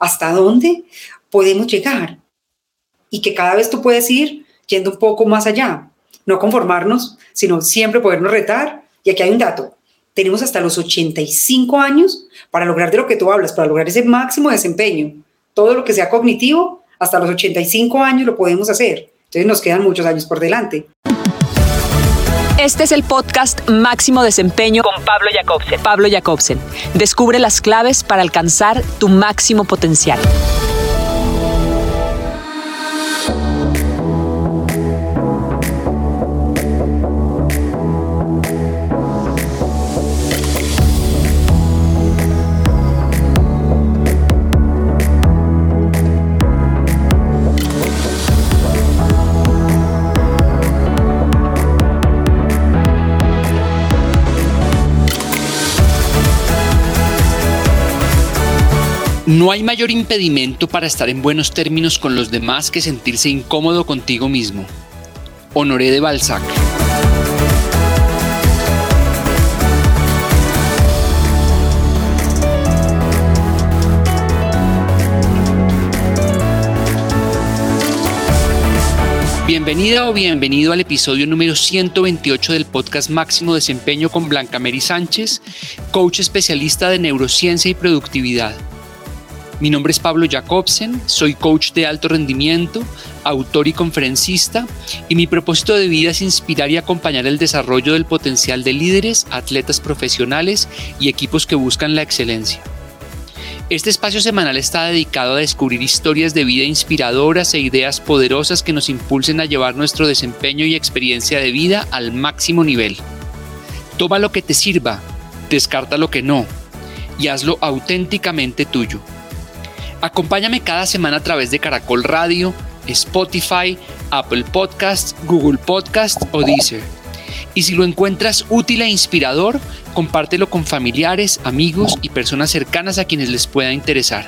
hasta dónde podemos llegar y que cada vez tú puedes ir yendo un poco más allá, no conformarnos, sino siempre podernos retar. Y aquí hay un dato, tenemos hasta los 85 años para lograr de lo que tú hablas, para lograr ese máximo desempeño. Todo lo que sea cognitivo, hasta los 85 años lo podemos hacer. Entonces nos quedan muchos años por delante. Este es el podcast Máximo Desempeño con Pablo Jacobsen. Pablo Jacobsen. Descubre las claves para alcanzar tu máximo potencial. No hay mayor impedimento para estar en buenos términos con los demás que sentirse incómodo contigo mismo. Honoré de Balzac. Bienvenida o bienvenido al episodio número 128 del podcast Máximo Desempeño con Blanca Mary Sánchez, coach especialista de neurociencia y productividad. Mi nombre es Pablo Jacobsen, soy coach de alto rendimiento, autor y conferencista, y mi propósito de vida es inspirar y acompañar el desarrollo del potencial de líderes, atletas profesionales y equipos que buscan la excelencia. Este espacio semanal está dedicado a descubrir historias de vida inspiradoras e ideas poderosas que nos impulsen a llevar nuestro desempeño y experiencia de vida al máximo nivel. Toma lo que te sirva, descarta lo que no, y hazlo auténticamente tuyo. Acompáñame cada semana a través de Caracol Radio, Spotify, Apple Podcasts, Google Podcasts o Deezer. Y si lo encuentras útil e inspirador, compártelo con familiares, amigos y personas cercanas a quienes les pueda interesar.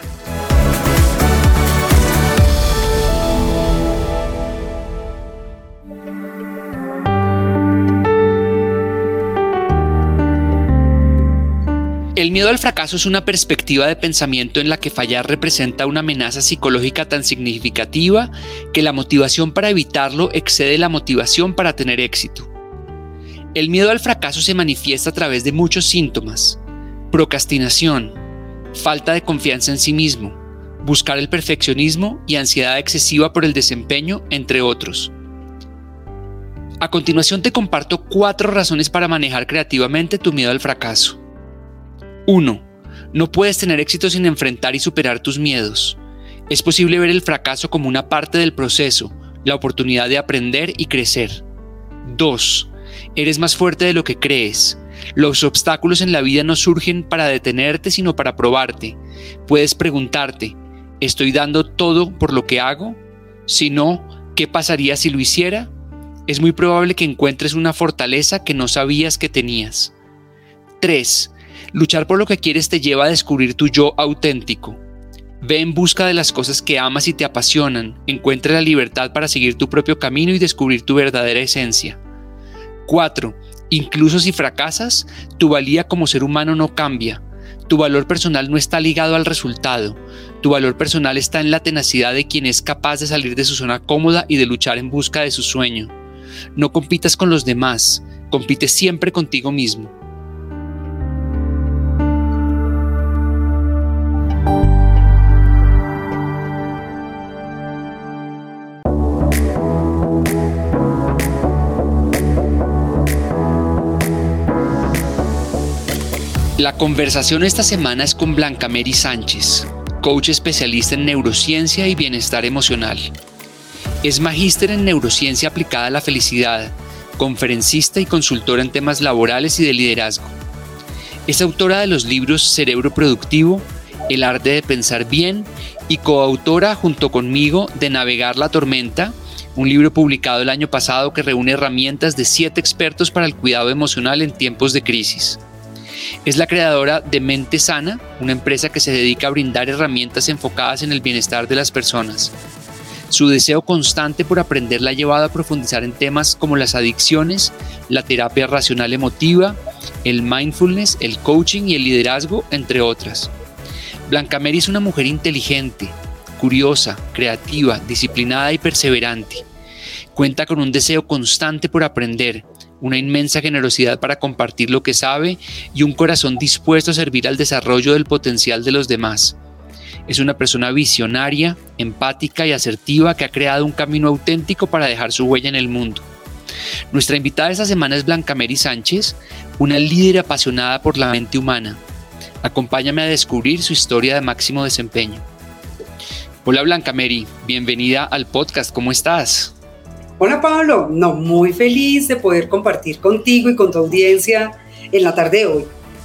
El miedo al fracaso es una perspectiva de pensamiento en la que fallar representa una amenaza psicológica tan significativa que la motivación para evitarlo excede la motivación para tener éxito. El miedo al fracaso se manifiesta a través de muchos síntomas: procrastinación, falta de confianza en sí mismo, buscar el perfeccionismo y ansiedad excesiva por el desempeño, entre otros. A continuación te comparto 4 razones para manejar creativamente tu miedo al fracaso. 1. No puedes tener éxito sin enfrentar y superar tus miedos. Es posible ver el fracaso como una parte del proceso, la oportunidad de aprender y crecer. 2. Eres más fuerte de lo que crees. Los obstáculos en la vida no surgen para detenerte, sino para probarte. Puedes preguntarte, ¿estoy dando todo por lo que hago? Si no, ¿qué pasaría si lo hiciera? Es muy probable que encuentres una fortaleza que no sabías que tenías. 3. Luchar por lo que quieres te lleva a descubrir tu yo auténtico. Ve en busca de las cosas que amas y te apasionan. Encuentra la libertad para seguir tu propio camino y descubrir tu verdadera esencia. 4. Incluso si fracasas, tu valía como ser humano no cambia. Tu valor personal no está ligado al resultado. Tu valor personal está en la tenacidad de quien es capaz de salir de su zona cómoda y de luchar en busca de su sueño. No compitas con los demás, compite siempre contigo mismo. La conversación esta semana es con Blanca Mary Sánchez, coach especialista en neurociencia y bienestar emocional. Es magíster en neurociencia aplicada a la felicidad, conferencista y consultora en temas laborales y de liderazgo. Es autora de los libros Cerebro Productivo, El arte de pensar bien y coautora junto conmigo de Navegar la tormenta, un libro publicado el año pasado que reúne herramientas de 7 expertos para el cuidado emocional en tiempos de crisis. Es la creadora de Mente Sana, una empresa que se dedica a brindar herramientas enfocadas en el bienestar de las personas. Su deseo constante por aprender la ha llevado a profundizar en temas como las adicciones, la terapia racional emotiva, el mindfulness, el coaching y el liderazgo, entre otras. Blanca Mary es una mujer inteligente, curiosa, creativa, disciplinada y perseverante. Cuenta con un deseo constante por aprender, una inmensa generosidad para compartir lo que sabe y un corazón dispuesto a servir al desarrollo del potencial de los demás. Es una persona visionaria, empática y asertiva que ha creado un camino auténtico para dejar su huella en el mundo. Nuestra invitada esta semana es Blanca Mary Sánchez, una líder apasionada por la mente humana. Acompáñame a descubrir su historia de máximo desempeño. Hola Blanca Mary, bienvenida al podcast, ¿cómo estás? Hola Pablo, muy feliz de poder compartir contigo y con tu audiencia en la tarde de hoy.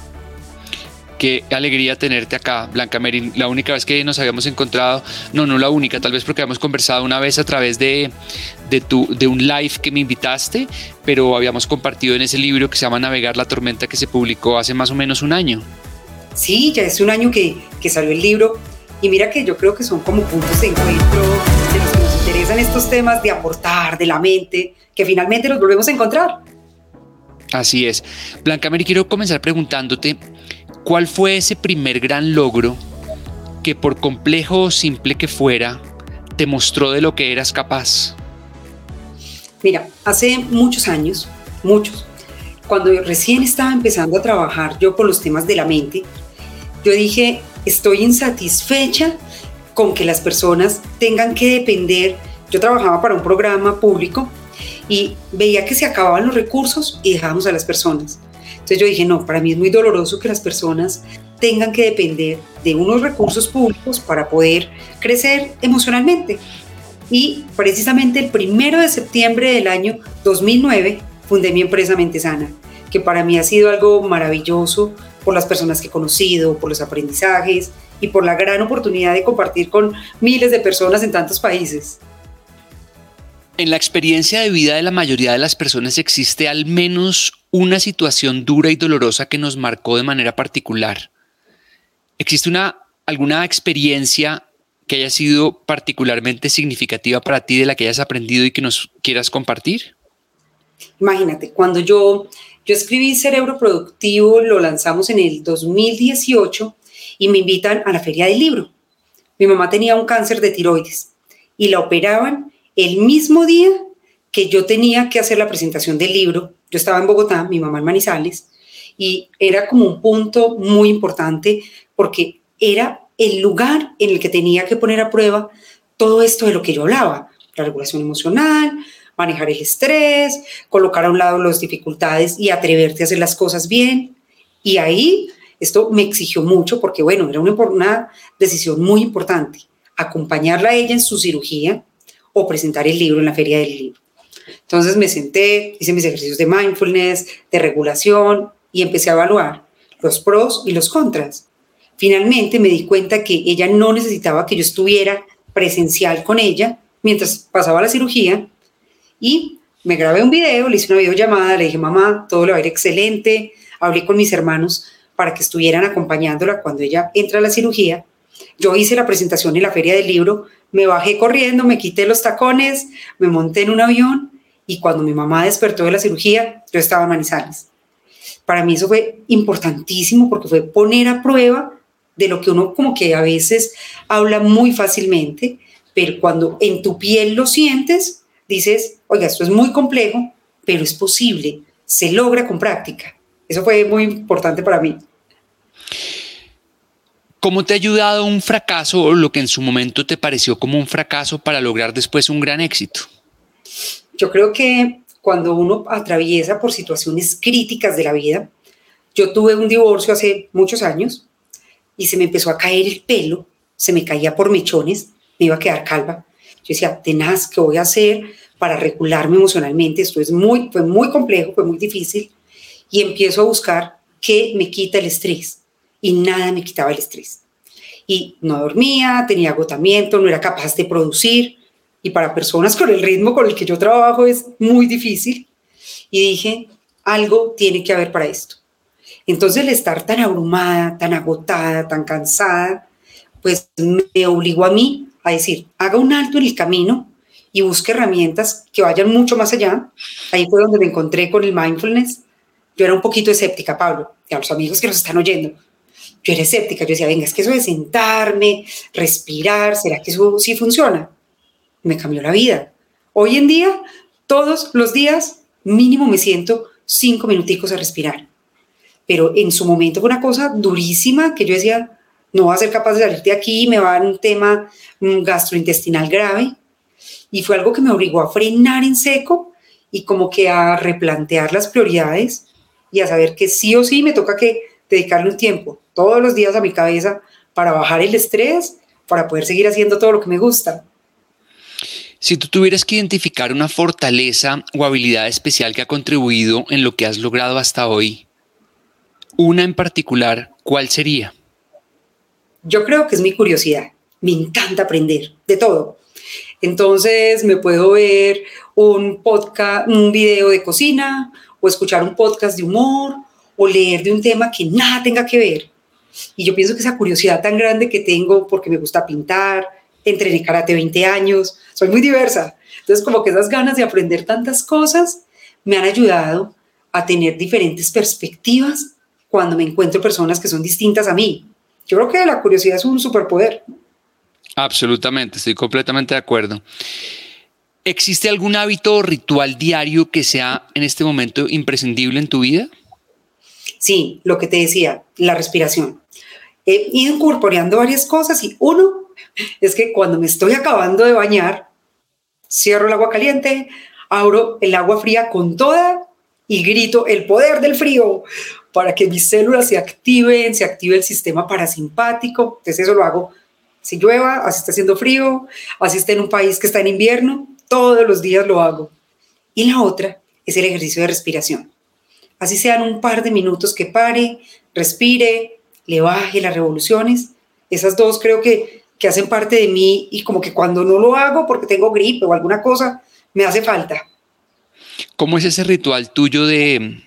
Qué alegría tenerte acá, Blanca Mary. La única vez que nos habíamos encontrado, no la única, tal vez porque habíamos conversado una vez a través de un live que me invitaste, pero habíamos compartido en ese libro que se llama Navegar la tormenta, que se publicó hace más o menos un año. Sí, ya es un año que salió el libro y mira que yo creo que son como puntos de encuentro de los que nos interesan estos temas de aportar, de la mente, que finalmente los volvemos a encontrar. Así es. Blanca Mary, quiero comenzar preguntándote, ¿cuál fue ese primer gran logro que, por complejo o simple que fuera, te mostró de lo que eras capaz? Mira, hace muchos años, cuando yo recién estaba empezando a trabajar yo con los temas de la mente, yo dije, estoy insatisfecha con que las personas tengan que depender. Yo trabajaba para un programa público y veía que se acababan los recursos y dejábamos a las personas. Entonces yo dije, no, para mí es muy doloroso que las personas tengan que depender de unos recursos públicos para poder crecer emocionalmente. Y precisamente el 1 de septiembre del año 2009 fundé mi empresa Mente Sana, que para mí ha sido algo maravilloso por las personas que he conocido, por los aprendizajes y por la gran oportunidad de compartir con miles de personas en tantos países. En la experiencia de vida de la mayoría de las personas existe al menos una situación dura y dolorosa que nos marcó de manera particular. ¿Existe alguna experiencia que haya sido particularmente significativa para ti, de la que hayas aprendido y que nos quieras compartir? Imagínate, cuando yo escribí Cerebro Productivo, lo lanzamos en el 2018 y me invitan a la Feria del Libro. Mi mamá tenía un cáncer de tiroides y la operaban el mismo día que yo tenía que hacer la presentación del libro. Yo estaba en Bogotá, mi mamá en Manizales, y era como un punto muy importante porque era el lugar en el que tenía que poner a prueba todo esto de lo que yo hablaba, la regulación emocional, manejar el estrés, colocar a un lado las dificultades y atreverte a hacer las cosas bien. Y ahí esto me exigió mucho porque, bueno, era una decisión muy importante, acompañarla a ella en su cirugía o presentar el libro en la Feria del Libro. Entonces me senté, hice mis ejercicios de mindfulness, de regulación y empecé a evaluar los pros y los contras. Finalmente me di cuenta que ella no necesitaba que yo estuviera presencial con ella mientras pasaba la cirugía y me grabé un video, le hice una videollamada, le dije, mamá, todo le va a ir excelente. Hablé con mis hermanos para que estuvieran acompañándola cuando ella entra a la cirugía. Yo hice la presentación en la Feria del Libro, me bajé corriendo, me quité los tacones, me monté en un avión y cuando mi mamá despertó de la cirugía, yo estaba en Manizales. Para mí eso fue importantísimo porque fue poner a prueba de lo que uno como que a veces habla muy fácilmente, pero cuando en tu piel lo sientes, dices, oiga, esto es muy complejo, pero es posible, se logra con práctica. Eso fue muy importante para mí. ¿Cómo te ha ayudado un fracaso o lo que en su momento te pareció como un fracaso para lograr después un gran éxito? Yo creo que cuando uno atraviesa por situaciones críticas de la vida, yo tuve un divorcio hace muchos años y se me empezó a caer el pelo, se me caía por mechones, me iba a quedar calva. Yo decía, tenaz, ¿qué voy a hacer para regularme emocionalmente? Esto fue muy complejo, fue muy difícil. Y empiezo a buscar qué me quita el estrés. Y nada me quitaba el estrés. Y no dormía, tenía agotamiento, no era capaz de producir. Y para personas con el ritmo con el que yo trabajo es muy difícil. Y dije, algo tiene que haber para esto. Entonces el estar tan abrumada, tan agotada, tan cansada, pues me obligó a mí a decir, haga un alto en el camino y busque herramientas que vayan mucho más allá. Ahí fue donde me encontré con el mindfulness. Yo era un poquito escéptica, Pablo, y a los amigos que nos están oyendo. yo era escéptica, yo decía, venga, es que eso de sentarme, respirar, ¿será que eso sí funciona? Me cambió la vida. Hoy en día, todos los días, mínimo me siento 5 minuticos a respirar. Pero en su momento fue una cosa durísima que yo decía, no voy a ser capaz de salir de aquí, me va a dar un tema gastrointestinal grave. Y fue algo que me obligó a frenar en seco y como que a replantear las prioridades y a saber que sí o sí me toca que dedicarle un tiempo todos los días a mi cabeza para bajar el estrés, para poder seguir haciendo todo lo que me gusta. Si tú tuvieras que identificar una fortaleza o habilidad especial que ha contribuido en lo que has logrado hasta hoy, una en particular, ¿cuál sería? Yo creo que es mi curiosidad. Me encanta aprender de todo. Entonces me puedo ver un podcast, un video de cocina, o escuchar un podcast de humor, o leer de un tema que nada tenga que ver. Y yo pienso que esa curiosidad tan grande que tengo, porque me gusta pintar, entrené karate 20 años, soy muy diversa. Entonces como que esas ganas de aprender tantas cosas me han ayudado a tener diferentes perspectivas cuando me encuentro personas que son distintas a mí. Yo creo que la curiosidad es un superpoder. Absolutamente, estoy completamente de acuerdo. ¿Existe algún hábito o ritual diario que sea en este momento imprescindible en tu vida? Sí, lo que te decía, la respiración. He ido incorporando varias cosas y uno es que cuando me estoy acabando de bañar, cierro el agua caliente, abro el agua fría con toda y grito el poder del frío para que mis células se active el sistema parasimpático. Entonces eso lo hago si llueva, así está haciendo frío, así está en un país que está en invierno, todos los días lo hago. Y la otra es el ejercicio de respiración. Así sean un par de minutos que pare, respire, le baje las revoluciones. Esas dos creo que hacen parte de mí y como que cuando no lo hago porque tengo gripe o alguna cosa, me hace falta. ¿Cómo es ese ritual tuyo de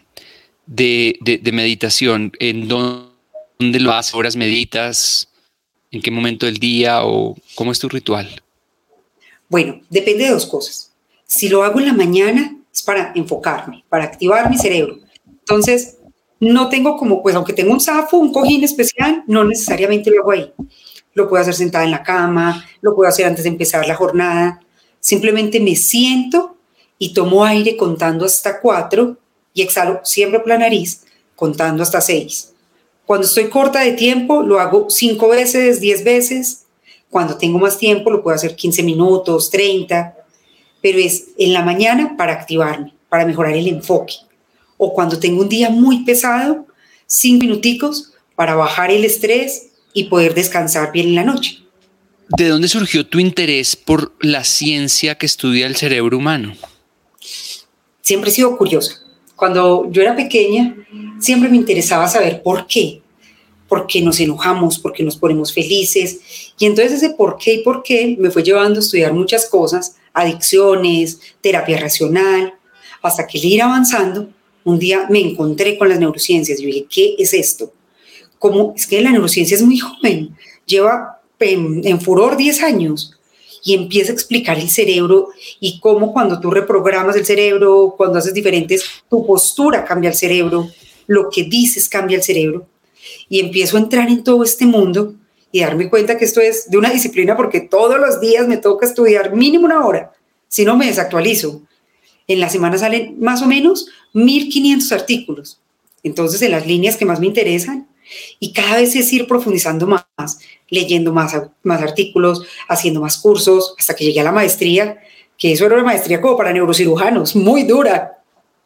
meditación? ¿En dónde lo haces? ¿Horas meditas? ¿En qué momento del día? ¿O cómo es tu ritual? Bueno, depende de dos cosas. Si lo hago en la mañana es para enfocarme, para activar mi cerebro. Entonces, no tengo como, pues aunque tengo un zafo, un cojín especial, no necesariamente lo hago ahí. Lo puedo hacer sentada en la cama, lo puedo hacer antes de empezar la jornada. Simplemente me siento y tomo aire contando hasta 4 y exhalo siempre por la nariz contando hasta 6. Cuando estoy corta de tiempo, lo hago 5 veces, 10 veces. Cuando tengo más tiempo, lo puedo hacer 15 minutos, 30. Pero es en la mañana para activarme, para mejorar el enfoque. O cuando tengo un día muy pesado, 5 minuticos para bajar el estrés y poder descansar bien en la noche. ¿De dónde surgió tu interés por la ciencia que estudia el cerebro humano? Siempre he sido curiosa. Cuando yo era pequeña, siempre me interesaba saber por qué nos enojamos, por qué nos ponemos felices. Y entonces ese por qué me fue llevando a estudiar muchas cosas, adicciones, terapia racional, hasta que al ir avanzando, un día me encontré con las neurociencias. Yo dije, ¿qué es esto? ¿Cómo? Es que la neurociencia es muy joven, lleva en furor 10 años. Y empieza a explicar el cerebro y cómo cuando tú reprogramas el cerebro, cuando haces diferentes, tu postura cambia el cerebro, lo que dices cambia el cerebro. Y empiezo a entrar en todo este mundo y darme cuenta que esto es de una disciplina porque todos los días me toca estudiar mínimo 1 hora, si no me desactualizo. En la semana salen más o menos 1.500 artículos. Entonces, en las líneas que más me interesan, y cada vez es ir profundizando más, leyendo más artículos, haciendo más cursos, hasta que llegué a la maestría, que eso era una maestría como para neurocirujanos, muy dura.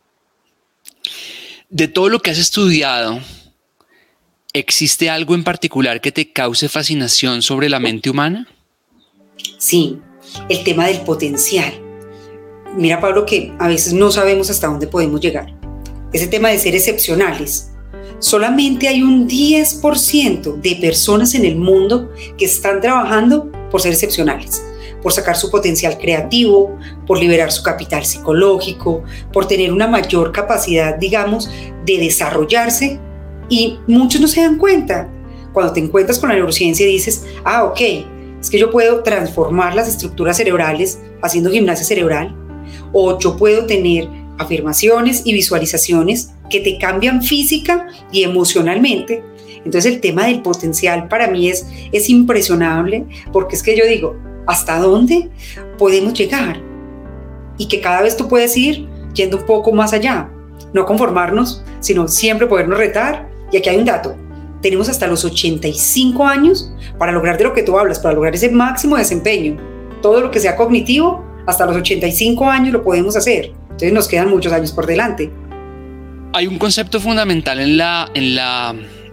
De todo lo que has estudiado, ¿existe algo en particular que te cause fascinación sobre la mente humana? Sí, el tema del potencial. Mira, Pablo, que a veces no sabemos hasta dónde podemos llegar. Ese tema de ser excepcionales. Solamente hay un 10% de personas en el mundo que están trabajando por ser excepcionales, por sacar su potencial creativo, por liberar su capital psicológico, por tener una mayor capacidad, digamos, de desarrollarse, y muchos no se dan cuenta. Cuando te encuentras con la neurociencia y dices, ok, es que yo puedo transformar las estructuras cerebrales haciendo gimnasia cerebral, o yo puedo tener afirmaciones y visualizaciones que te cambian física y emocionalmente, Entonces el tema del potencial para mí es impresionable, porque es que yo digo, ¿hasta dónde podemos llegar? Y que cada vez tú puedes ir yendo un poco más allá, no conformarnos, sino siempre podernos retar. Y aquí hay un dato, tenemos hasta los 85 años para lograr de lo que tú hablas, para lograr ese máximo desempeño. Todo lo que sea cognitivo, hasta los 85 años lo podemos hacer. Entonces nos quedan muchos años por delante. Hay un concepto fundamental en la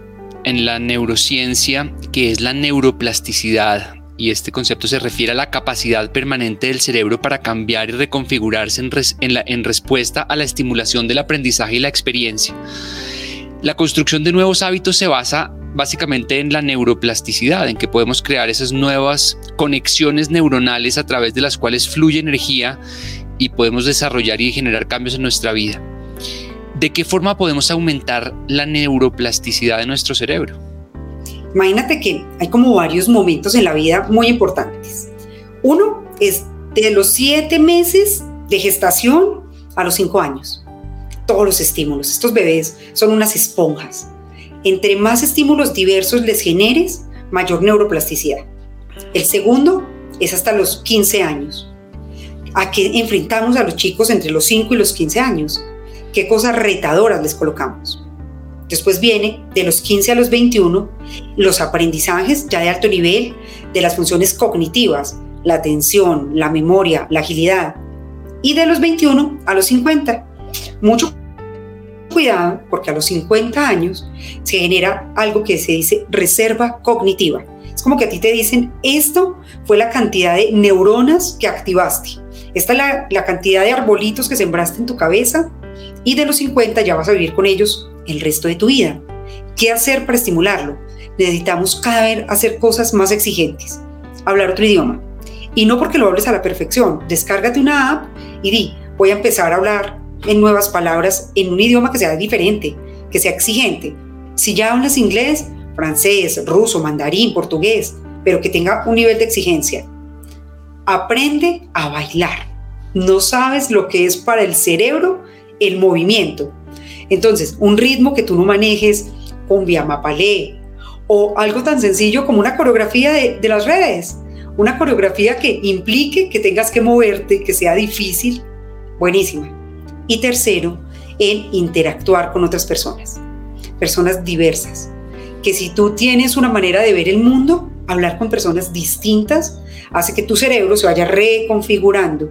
neurociencia, que es la neuroplasticidad, y este concepto se refiere a la capacidad permanente del cerebro para cambiar y reconfigurarse en respuesta a la estimulación del aprendizaje y la experiencia. La construcción de nuevos hábitos se basa básicamente en la neuroplasticidad, en que podemos crear esas nuevas conexiones neuronales a través de las cuales fluye energía y podemos desarrollar y generar cambios en nuestra vida. ¿De qué forma podemos aumentar la neuroplasticidad de nuestro cerebro? Imagínate que hay como varios momentos en la vida muy importantes. Uno es de los 7 meses de gestación a los 5 años. Todos los estímulos, estos bebés son unas esponjas. Entre más estímulos diversos les generes, mayor neuroplasticidad. El segundo es hasta los 15 años. ¿A qué enfrentamos a los chicos entre los 5 y los 15 años? ¿Qué cosas retadoras les colocamos? Después viene de los 15 a los 21 los aprendizajes ya de alto nivel de las funciones cognitivas, la atención, la memoria, la agilidad. Y de los 21 a los 50, mucho cuidado, porque a los 50 años se genera algo que se dice reserva cognitiva. Es como que a ti te dicen, esto fue la cantidad de neuronas que activaste. Esta es la cantidad de arbolitos que sembraste en tu cabeza, y de los 50 ya vas a vivir con ellos el resto de tu vida. ¿Qué hacer para estimularlo? Necesitamos cada vez hacer cosas más exigentes. Hablar otro idioma. Y no porque lo hables a la perfección. Descárgate una app y di, voy a empezar a hablar en nuevas palabras en un idioma que sea diferente, que sea exigente. Si ya hablas inglés, francés, ruso, mandarín, portugués, pero que tenga un nivel de exigencia. Aprende a bailar. No sabes lo que es para el cerebro el movimiento. Entonces, un ritmo que tú no manejes, cumbia, mapalé, o algo tan sencillo como una coreografía de las redes, una coreografía que implique que tengas que moverte, que sea difícil, buenísima. Y tercero, el interactuar con otras personas diversas, que si tú tienes una manera de ver el mundo, hablar con personas distintas hace que tu cerebro se vaya reconfigurando.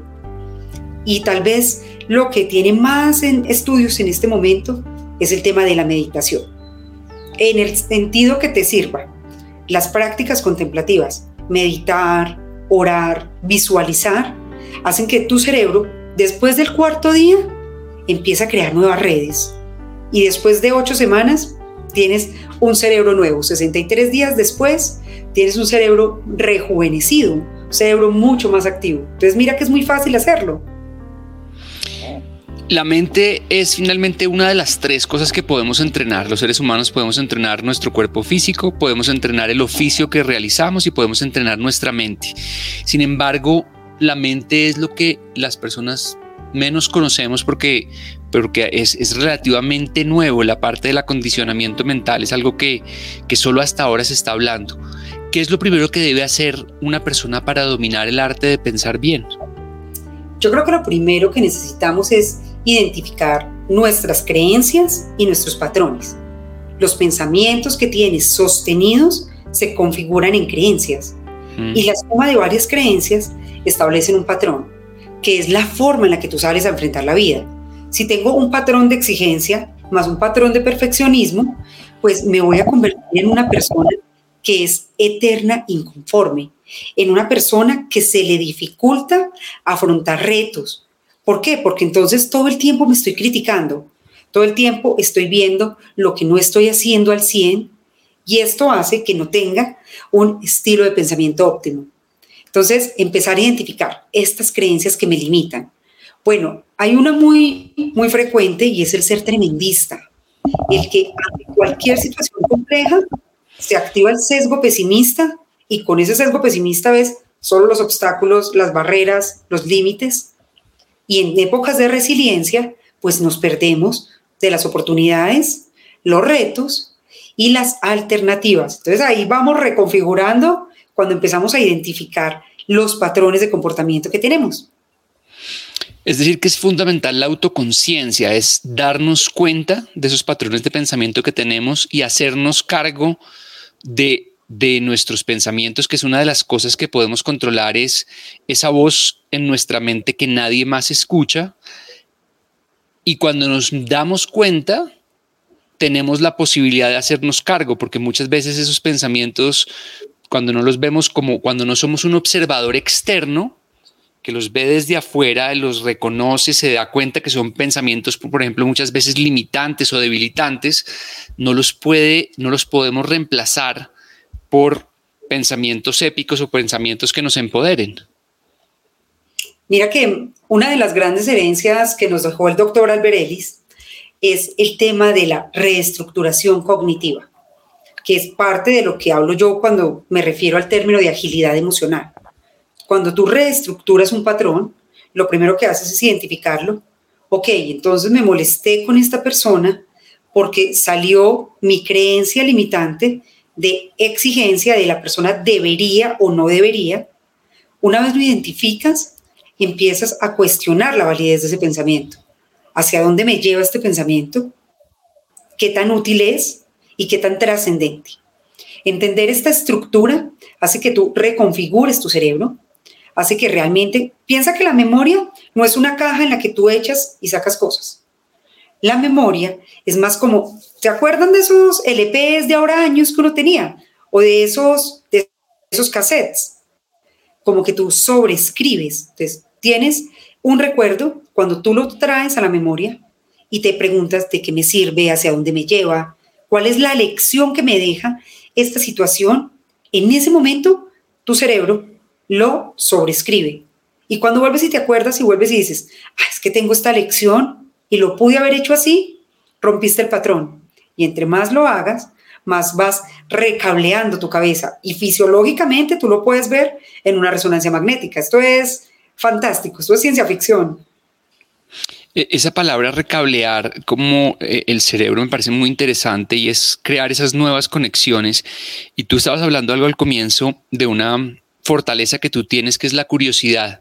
Y tal vez lo que tiene más en estudios en este momento es el tema de la meditación. En el sentido que te sirva, las prácticas contemplativas, meditar, orar, visualizar, hacen que tu cerebro, después del 4.º día, empiece a crear nuevas redes. Y después de 8 semanas, tienes un cerebro nuevo. 63 días después, tienes un cerebro rejuvenecido, un cerebro mucho más activo. Entonces mira que es muy fácil hacerlo. La mente es finalmente una de las 3 cosas que podemos entrenar. Los seres humanos podemos entrenar nuestro cuerpo físico, podemos entrenar el oficio que realizamos y podemos entrenar nuestra mente. Sin embargo, la mente es lo que las personas menos conocemos porque es relativamente nuevo. La parte del acondicionamiento mental es algo que solo hasta ahora se está hablando. ¿Qué es lo primero que debe hacer una persona para dominar el arte de pensar bien? Yo creo que lo primero que necesitamos es identificar nuestras creencias y nuestros patrones. Los pensamientos que tienes sostenidos se configuran en creencias y la suma de varias creencias establecen un patrón, que es la forma en la que tú sales a enfrentar la vida. Si tengo un patrón de exigencia más un patrón de perfeccionismo, pues me voy a convertir en una persona que es eterna inconforme, en una persona que se le dificulta afrontar retos. ¿Por qué? Porque entonces todo el tiempo me estoy criticando, todo el tiempo estoy viendo lo que no estoy haciendo al 100 y esto hace que no tenga un estilo de pensamiento óptimo. Entonces, empezar a identificar estas creencias que me limitan. Bueno, hay una muy frecuente y es el ser tremendista, el que ante cualquier situación compleja se activa el sesgo pesimista y con ese sesgo pesimista ves solo los obstáculos, las barreras, los límites. Y en épocas de resiliencia, pues nos perdemos de las oportunidades, los retos y las alternativas. Entonces ahí vamos reconfigurando cuando empezamos a identificar los patrones de comportamiento que tenemos. Es decir, que es fundamental la autoconciencia, es darnos cuenta de esos patrones de pensamiento que tenemos y hacernos cargo de nuestros pensamientos, que es una de las cosas que podemos controlar, es esa voz en nuestra mente que nadie más escucha. Y cuando nos damos cuenta, tenemos la posibilidad de hacernos cargo, porque muchas veces esos pensamientos, cuando no los vemos como, cuando no somos un observador externo, que los ve desde afuera, los reconoce, se da cuenta que son pensamientos, por ejemplo, muchas veces limitantes o debilitantes, no los podemos reemplazar por pensamientos épicos o pensamientos que nos empoderen. Mira que una de las grandes herencias que nos dejó el doctor Albert Ellis es el tema de la reestructuración cognitiva, que es parte de lo que hablo yo cuando me refiero al término de agilidad emocional. Cuando tú reestructuras un patrón, lo primero que haces es identificarlo. Ok, entonces me molesté con esta persona porque salió mi creencia limitante de exigencia de la persona debería o no debería. Una vez lo identificas, empiezas a cuestionar la validez de ese pensamiento. ¿Hacia dónde me lleva este pensamiento? ¿Qué tan útil es y qué tan trascendente? Entender esta estructura hace que tú reconfigures tu cerebro, hace que realmente, piensa que la memoria no es una caja en la que tú echas y sacas cosas. La memoria es más como, ¿te acuerdan de esos LPs de ahora años que uno tenía? O de esos cassettes. Como que tú sobreescribes. Entonces, tienes un recuerdo cuando tú lo traes a la memoria y te preguntas de qué me sirve, hacia dónde me lleva, cuál es la lección que me deja esta situación. En ese momento, tu cerebro lo sobreescribe. Y cuando vuelves y te acuerdas y vuelves y dices, es que tengo esta lección y lo pude haber hecho así, rompiste el patrón. Y entre más lo hagas, más vas recableando tu cabeza. Y fisiológicamente tú lo puedes ver en una resonancia magnética. Esto es fantástico, esto es ciencia ficción. Esa palabra recablear como el cerebro me parece muy interesante y es crear esas nuevas conexiones. Y tú estabas hablando algo al comienzo de una fortaleza que tú tienes, que es la curiosidad.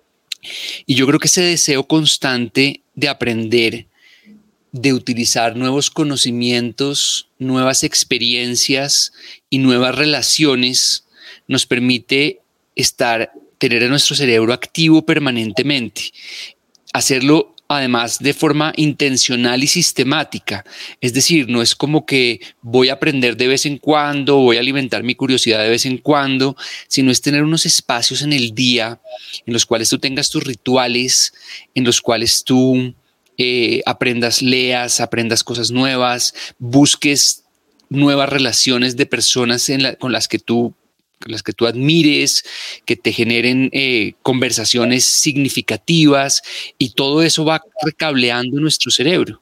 Y yo creo que ese deseo constante de aprender, de utilizar nuevos conocimientos, nuevas experiencias y nuevas relaciones nos permite tener a nuestro cerebro activo permanentemente. Hacerlo además de forma intencional y sistemática. Es decir, no es como que voy a aprender de vez en cuando, voy a alimentar mi curiosidad de vez en cuando, sino es tener unos espacios en el día en los cuales tú tengas tus rituales, en los cuales tú leas, aprendas cosas nuevas, busques nuevas relaciones de personas con las que tú admires, que te generen conversaciones significativas, y todo eso va recableando nuestro cerebro.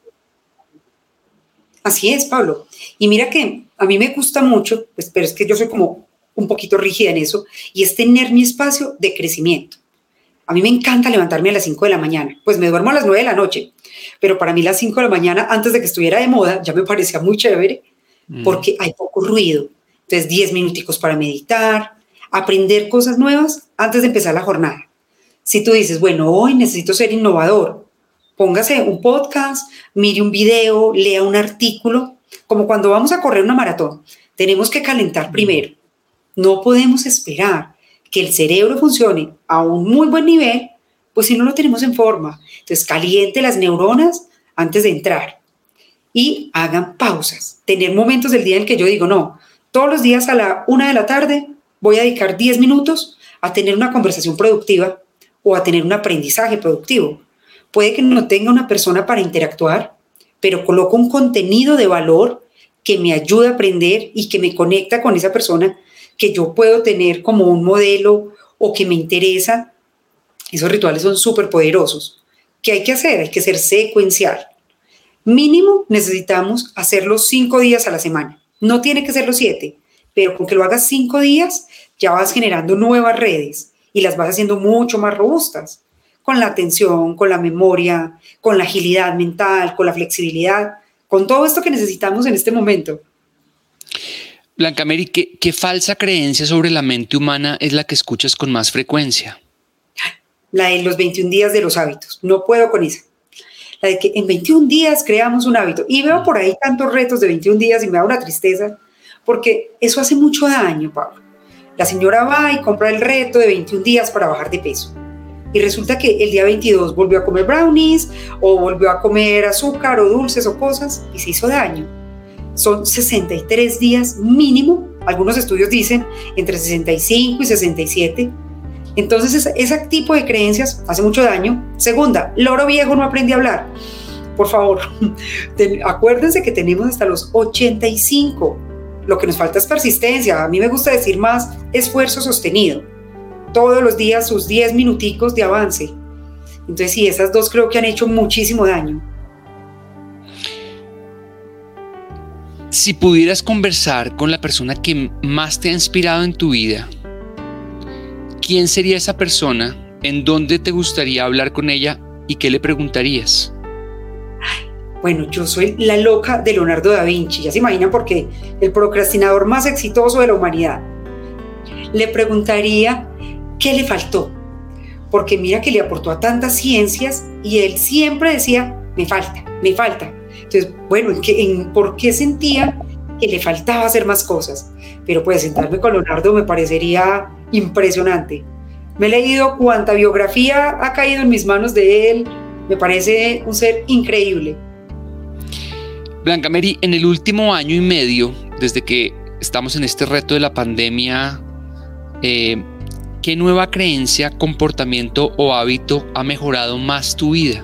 Así es, Pablo. Y mira que a mí me gusta mucho, pues, pero es que yo soy como un poquito rígida en eso, y es tener mi espacio de crecimiento. A mí me encanta levantarme a las 5 de la mañana, pues me duermo a las 9 de la noche, pero para mí las 5 de la mañana, antes de que estuviera de moda, ya me parecía muy chévere, porque hay poco ruido. Entonces, 10 minuticos para meditar, aprender cosas nuevas antes de empezar la jornada. Si tú dices, bueno, hoy necesito ser innovador, póngase un podcast, mire un video, lea un artículo, como cuando vamos a correr una maratón. Tenemos que calentar primero. No podemos esperar que el cerebro funcione a un muy buen nivel, pues si no lo tenemos en forma. Entonces, caliente las neuronas antes de entrar y hagan pausas. Tener momentos del día en que yo digo, no, todos los días a la 1 de la tarde voy a dedicar 10 minutos a tener una conversación productiva o a tener un aprendizaje productivo. Puede que no tenga una persona para interactuar, pero coloco un contenido de valor que me ayuda a aprender y que me conecta con esa persona que yo puedo tener como un modelo o que me interesa. Esos rituales son súper poderosos. ¿Qué hay que hacer? Hay que ser secuencial. Mínimo necesitamos hacerlo 5 días a la semana. No tiene que ser los 7, pero con que lo hagas 5 días ya vas generando nuevas redes y las vas haciendo mucho más robustas, con la atención, con la memoria, con la agilidad mental, con la flexibilidad, con todo esto que necesitamos en este momento. Blanca Mary, ¿qué falsa creencia sobre la mente humana es la que escuchas con más frecuencia? La de los 21 días de los hábitos. No puedo con esa. La de que en 21 días creamos un hábito. Y veo por ahí tantos retos de 21 días y me da una tristeza, porque eso hace mucho daño, Pablo. La señora va y compra el reto de 21 días para bajar de peso. Y resulta que el día 22 volvió a comer brownies o volvió a comer azúcar o dulces o cosas y se hizo daño. Son 63 días mínimo. Algunos estudios dicen entre 65 y 67. Entonces ese tipo de creencias hace mucho daño. Segunda, loro viejo no aprende a hablar. Por favor, acuérdense que tenemos hasta los 85. Lo que nos falta es persistencia. A mí me gusta decir más esfuerzo sostenido. Todos los días sus 10 minuticos de avance. Entonces sí, esas dos creo que han hecho muchísimo daño. Si pudieras conversar con la persona que más te ha inspirado en tu vida, ¿quién sería esa persona? ¿En dónde te gustaría hablar con ella? ¿Y qué le preguntarías? Bueno, yo soy la loca de Leonardo da Vinci. Ya se imaginan, porque el procrastinador más exitoso de la humanidad. Le preguntaría qué le faltó. Porque mira que le aportó a tantas ciencias y él siempre decía, me falta, me falta. Entonces, bueno, ¿por qué sentía que le faltaba hacer más cosas? Pero pues sentarme con Leonardo me parecería impresionante. Me he leído cuánta biografía ha caído en mis manos de él. Me parece un ser increíble. Blanca Mary, en el último año y medio, desde que estamos en este reto de la pandemia, ¿qué nueva creencia, comportamiento o hábito ha mejorado más tu vida?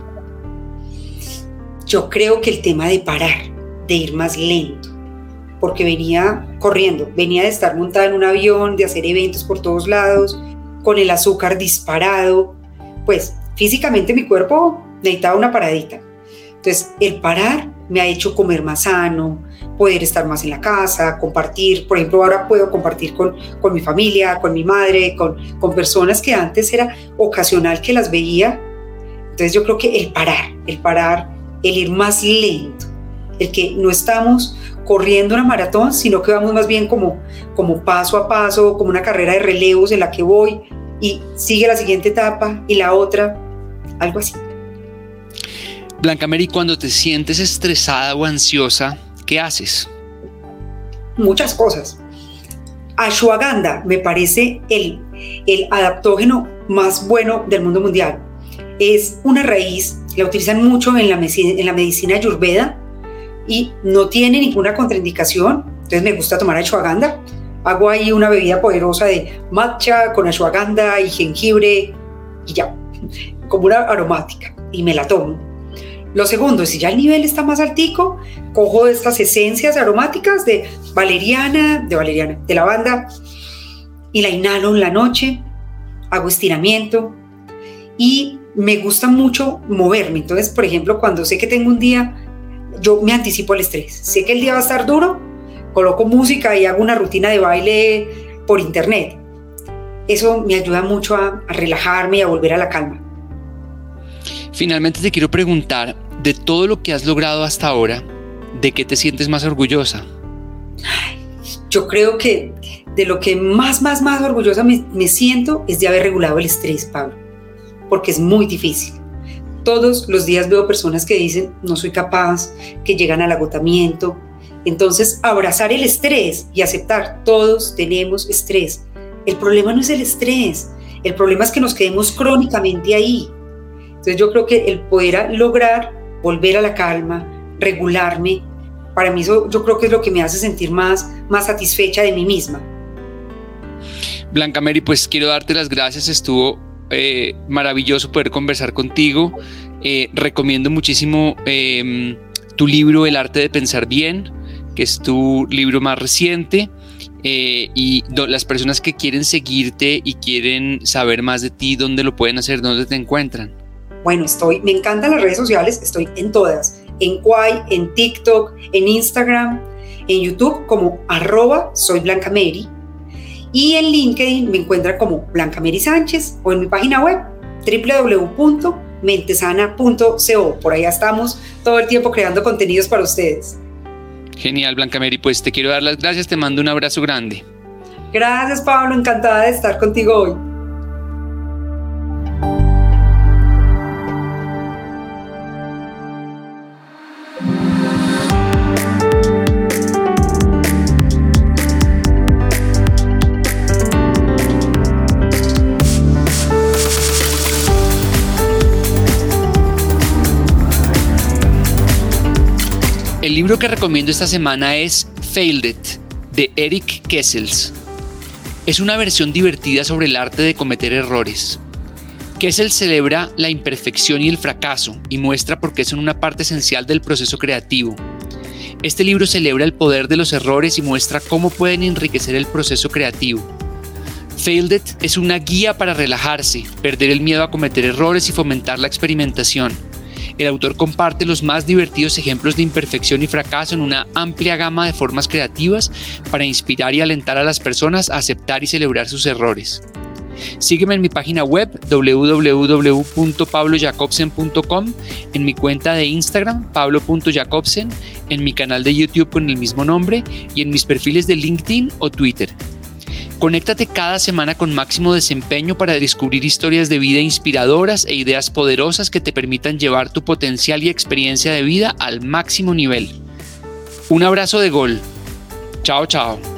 Yo creo que el tema de parar, de ir más lento, porque venía corriendo, venía de estar montada en un avión, de hacer eventos por todos lados, con el azúcar disparado, pues físicamente mi cuerpo necesitaba una paradita. Entonces el parar me ha hecho comer más sano, poder estar más en la casa, compartir. Por ejemplo, ahora puedo compartir con mi familia, con mi madre, con personas que antes era ocasional que las veía. Entonces yo creo que el parar, el ir más lento, el que no estamos corriendo una maratón, sino que vamos más bien como paso a paso, como una carrera de relevos en la que voy y sigue la siguiente etapa y la otra, algo así. Blanca Mary, cuando te sientes estresada o ansiosa, ¿qué haces? Muchas cosas. Ashwagandha me parece el adaptógeno más bueno del mundo mundial. Es una raíz, la utilizan mucho en la medicina ayurveda y no tiene ninguna contraindicación. Entonces me gusta tomar ashwagandha. Hago ahí una bebida poderosa de matcha con ashwagandha y jengibre y ya, como una aromática, y me la tomo. Lo segundo, si ya el nivel está más altico, cojo estas esencias aromáticas de lavanda, y la inhalo en la noche, hago estiramiento y me gusta mucho moverme. Entonces, por ejemplo, cuando sé que tengo un día, yo me anticipo al estrés. Sé que el día va a estar duro, coloco música y hago una rutina de baile por internet. Eso me ayuda mucho a relajarme y a volver a la calma. Finalmente te quiero preguntar, de todo lo que has logrado hasta ahora, ¿de qué te sientes más orgullosa? Yo creo que de lo que más orgullosa me siento es de haber regulado el estrés, Pablo, porque es muy difícil. Todos los días veo personas que dicen, no soy capaz, que llegan al agotamiento. Entonces, abrazar el estrés y aceptar, todos tenemos estrés. El problema no es el estrés, el problema es que nos quedemos crónicamente ahí. Entonces yo creo que el poder lograr volver a la calma, regularme, para mí eso yo creo que es lo que me hace sentir más satisfecha de mí misma. Blanca Mary, pues quiero darte las gracias, estuvo maravilloso poder conversar contigo. Recomiendo muchísimo tu libro El arte de pensar bien, que es tu libro más reciente, y las personas que quieren seguirte y quieren saber más de ti, ¿dónde lo pueden hacer? ¿Dónde te encuentran? Bueno, me encantan las redes sociales, estoy en todas, en Kwai, en TikTok, en Instagram, en YouTube como @soyblancamary, y en LinkedIn me encuentran como Blanca Mary Sánchez, o en mi página web www.mentesana.co. Por allá estamos todo el tiempo creando contenidos para ustedes. Genial, Blanca Mary. Pues te quiero dar las gracias, te mando un abrazo grande. Gracias, Pablo, encantada de estar contigo hoy. El libro que recomiendo esta semana es Failed It, de Eric Kessels. Es una versión divertida sobre el arte de cometer errores. Kessels celebra la imperfección y el fracaso y muestra por qué son una parte esencial del proceso creativo. Este libro celebra el poder de los errores y muestra cómo pueden enriquecer el proceso creativo. Failed It es una guía para relajarse, perder el miedo a cometer errores y fomentar la experimentación. El autor comparte los más divertidos ejemplos de imperfección y fracaso en una amplia gama de formas creativas para inspirar y alentar a las personas a aceptar y celebrar sus errores. Sígueme en mi página web www.pablojacobsen.com, en mi cuenta de Instagram pablo.jacobsen, en mi canal de YouTube con el mismo nombre y en mis perfiles de LinkedIn o Twitter. Conéctate cada semana con Máximo Desempeño para descubrir historias de vida inspiradoras e ideas poderosas que te permitan llevar tu potencial y experiencia de vida al máximo nivel. Un abrazo de gol. Chao, chao.